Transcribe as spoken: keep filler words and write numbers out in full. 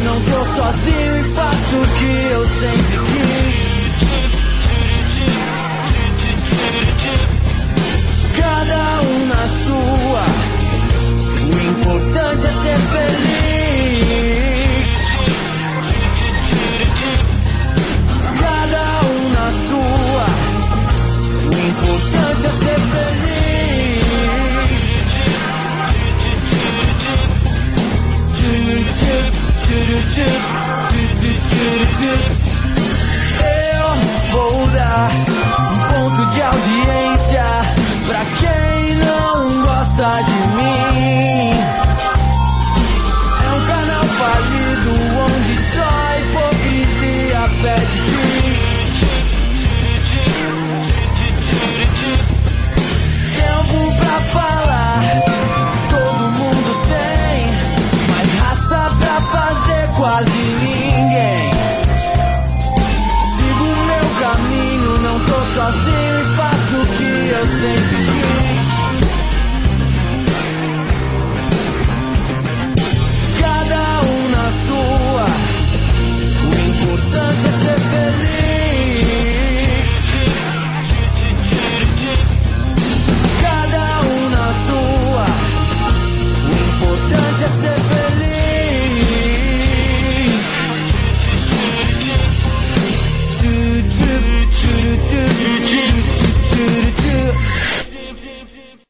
não tô sozinho e faço o que eu sempre quis. Cada um na sua, o importante é ser feliz. Cada um na sua, o importante é ser feliz. Eu vou dar um ponto de audiência pra quem não gosta de mim. É um canal falido onde só a hipocrisia pede fim. Tempo pra falar, todo mundo tem, mas raça pra fazer quase ninguém. Sigo meu caminho, não tô sozinho e faço o que eu sempre quis. Cada um na sua, o importante é ser feliz. Cada um na sua, o importante é ser feliz.